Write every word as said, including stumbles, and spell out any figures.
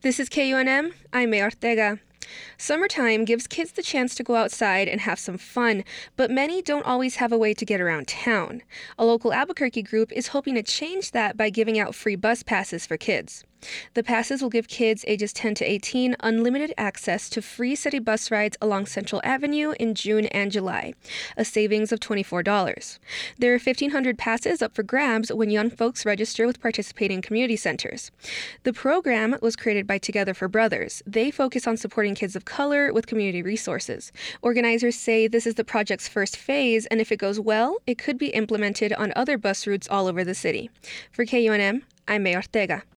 This is K U N M. I'm May Ortega. Summertime gives kids the chance to go outside and have some fun, but many don't always have a way to get around town. A local Albuquerque group is hoping to change that by giving out free bus passes for kids. The passes will give kids ages ten to eighteen unlimited access to free city bus rides along Central Avenue in June and July, a savings of twenty-four dollars. There are fifteen hundred passes up for grabs when young folks register with participating community centers. The program was created by Together for Brothers. They focus on supporting kids of color with community resources. Organizers say this is the project's first phase, and if it goes well, it could be implemented on other bus routes all over the city. For K U N M, I'm May Ortega.